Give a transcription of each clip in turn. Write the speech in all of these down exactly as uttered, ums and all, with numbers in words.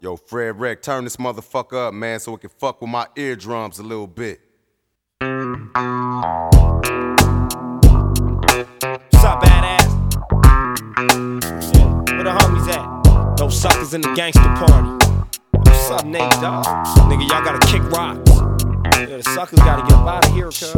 Yo, Fred Wreck, turn this motherfucker up, man, so it can fuck with my eardrums a little bit. What's up, badass? Yeah, where the homies at? Those suckers in the gangster party. What's up, Nate, dawg? Nigga, y'all gotta kick rocks. Yeah, the suckers gotta get up out of here, cuz.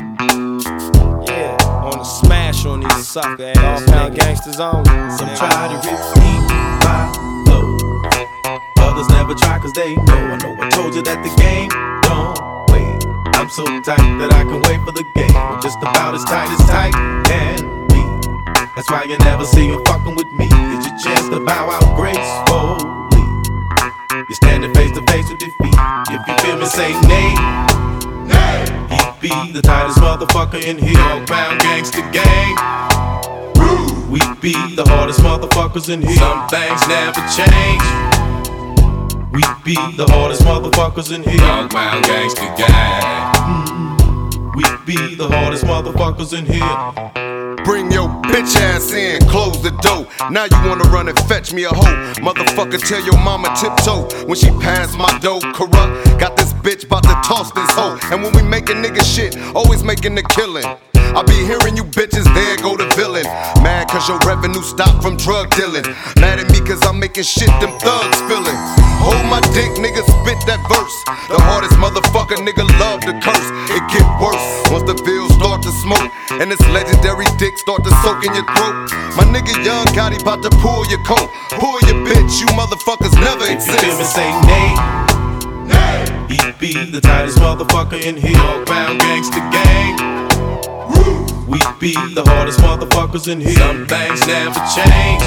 Yeah, on the smash on these sucker ass Dogg Pound gangsters only. Some try to repeat my flow. Others never try cause they know. I know I told you that the game don't wait. I'm so tight that I can wait for the game. I'm just about as tight as tight can be. That's why you never see you fucking with me. Get your chance to bow out gracefully. You're standing face to face with defeat. If you feel me, say nay. Nay. He be the tightest motherfucker in here. Dogg Pound Gangsta Gang. We be the hardest motherfuckers in here. Some things never change. We be the hardest motherfuckers in here. Dogg Pound Gangsta Gang. Mm-hmm. We be the hardest motherfuckers in here. Bring your bitch ass in, close the door. Now you wanna run and fetch me a hoe. Motherfucker, tell your mama tiptoe when she pass my dough. Corrupt, got this bitch bout to toss this hoe. And when we making nigga shit, always making the killing. I be hearing you bitches, there go the villain. Mad cause your revenue stopped from drug dealing. Mad at me cause I'm making shit them thugs feeling. Hold my dick, nigga, spit that verse. The hardest motherfucker, nigga, love to curse. It get worse once the bills start to smoke and this legendary dick start to soak in your throat. My nigga Young Gotti bout to pull your coat. Pull your bitch, you motherfuckers never exist. If you feel me, say nay. Nay. He be the tightest motherfucker in here. Dogg Pound Gangsta Gang. We be the hardest motherfuckers in here. Some things never change.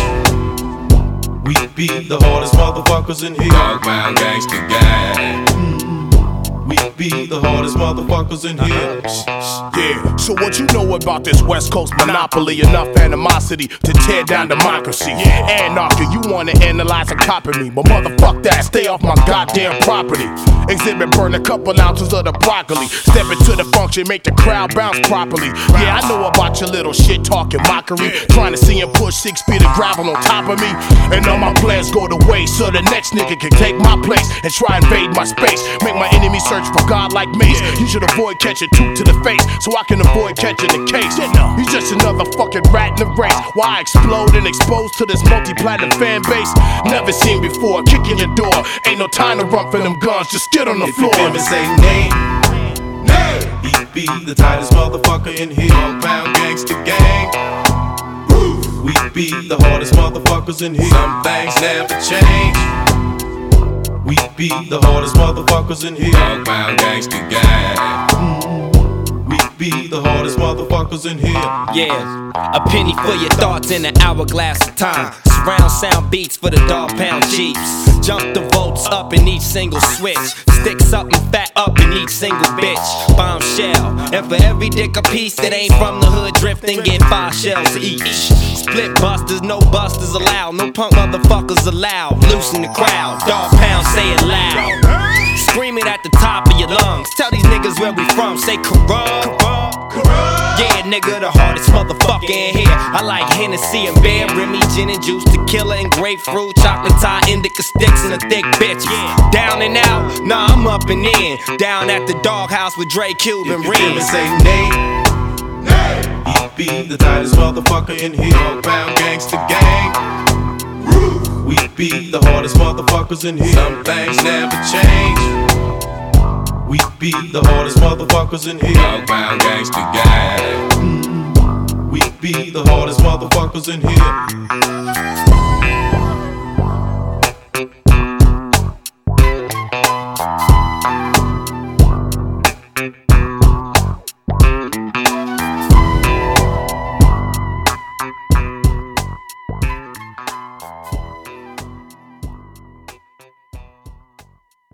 We be the hardest motherfuckers in here. Dogg Pound Gangsta Gang. We be the hardest motherfuckers in here. Yeah, so what you know about this West Coast monopoly? Enough animosity to tear down democracy. Yeah, anarchy, you wanna analyze and copy me, but motherfuck that, stay off my goddamn property. Exhibit burn a couple ounces of the broccoli. Step into the function, make the crowd bounce properly. Yeah, I know about your little shit talking mockery. Trying to see him push six feet of gravel on top of me. And all my plans go to waste, so the next nigga can take my place and try and invade my space. Make my enemy search for God like Mace. You should avoid catching two to the face, so I can avoid catching the case. You just another fucking rat in the race. Why I explode and exposed to this multi-platinum fan base? Never seen before, kicking your door. Ain't no time to run for them guns, just get on the if floor. If you feel me, say nay. Nay. He be the tightest motherfucker in here. Dogg Pound Gangsta Gang. We be the hardest motherfuckers in here. Some things never change. We be the hardest motherfuckers in here. Dogg Pound Gangsta Gang. We be the hardest motherfuckers in here. Yeah, a penny for your thoughts in an hourglass of time. Surround sound beats for the Dogg Pound Jeeps. Jump the volts up in each single switch. Stick something fat up in each single bitch. Bombshell, and for every dick a piece that ain't from the hood drifting, get five shells each. Split busters, no busters allowed. No punk motherfuckers allowed. Loosen the crowd, Dogg Pound, say it loud. Scream it at the top of your lungs. Tell these niggas where we from, say corrupt. Yeah, nigga, the hardest motherfucker in here. I like Hennessy and Bear, Remy, gin and juice, tequila and grapefruit, chocolate tie, indica sticks, and a thick bitch. Down and out, nah, I'm up and in. Down at the doghouse with Dre, Cube, and If you feel me, Reed. say nay. Nay. He be the tightest motherfucker in here. Dogg Pound Gangsta Gang. We be the hardest motherfuckers in here. Some things never change. We be the hardest motherfuckers in here. Dogg Pound Gangsta Gang. We be the hardest motherfuckers in here.